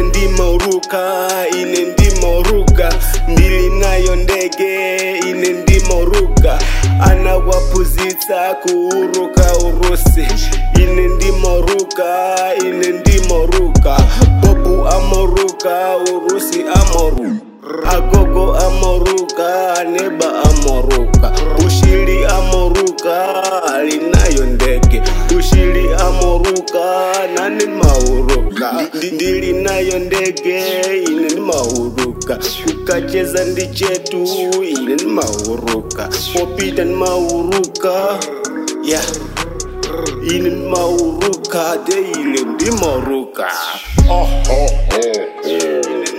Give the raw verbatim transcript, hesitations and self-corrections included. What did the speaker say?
ndimoruka, ine ndimoruka, ndili nayo ndege, ine ndimoruka, anawapuzitsa kuuruka Urusi, ine ndimoruka, ine ndimoruka, Bobu amoruka, Urusi amoruka, Agogo amoruka, Neba amoruka, Bushiri amoruka, alinayo ndege, Bushiri amoruka, nani mauruka, ndili nayo ndege, ine ni mauruka, kukacheza ndi chetu, ine ni mauruka, popita ni mauruka, yeah, ine ni mauruka, de ile ndi mauruka, oh oh oh, oh.